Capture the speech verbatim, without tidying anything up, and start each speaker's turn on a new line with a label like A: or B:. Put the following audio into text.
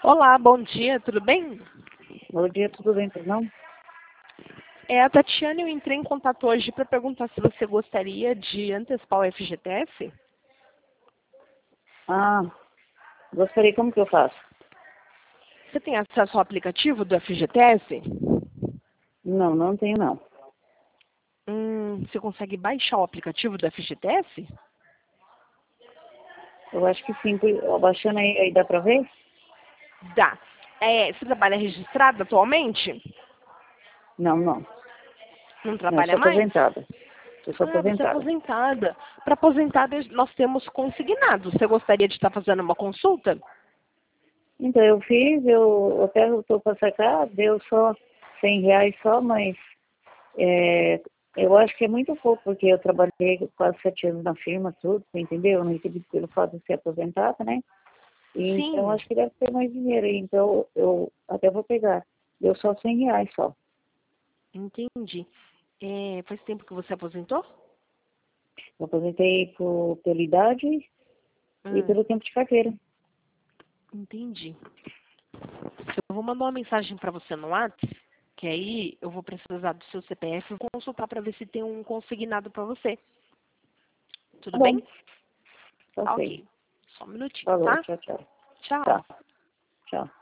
A: Olá, bom dia, tudo bem?
B: Bom dia, tudo bem, pois não?
A: É a Tatiana, eu entrei em contato hoje para perguntar se você gostaria de antecipar o F G T S.
B: Ah, gostaria, como que eu faço?
A: Você tem acesso ao aplicativo do F G T S?
B: Não, não tenho não.
A: Hum, você consegue baixar o aplicativo do F G T S?
B: Eu acho que sim, por- baixando aí, aí dá pra ver?
A: Dá. É, você trabalha registrado atualmente?
B: Não, não.
A: Não
B: Não, eu
A: trabalha
B: sou
A: mais?
B: aposentada. Eu sou
A: Ah, você é
B: aposentada.
A: aposentada. Para aposentada, nós temos consignado. Você gostaria de estar fazendo uma consulta?
B: Então, eu fiz, eu até estou para sacar, deu só cem reais só, mas é, eu acho que é muito pouco, porque eu trabalhei quase sete anos na firma, tudo, você entendeu? Eu não recebi pelo fato de ser aposentada, né? E, então,
A: Sim,
B: acho que deve ter mais dinheiro aí, então eu até vou pegar. Deu só cem reais só.
A: entendi. É, faz tempo que você aposentou?
B: Eu aposentei por, pela idade e
A: Hum,
B: pelo tempo de carteira.
A: entendi. Eu vou mandar uma mensagem para você no WhatsApp, que aí eu vou precisar do seu C P F e consultar para ver se tem um consignado para você.
B: Tá
A: Tudo bem?
B: bom, tá
A: Tá
B: ok.
A: ok. Só um minutinho,
B: Falou,
A: tá?
B: tchau, tchau. Tá,
A: Tchau.
B: tchau.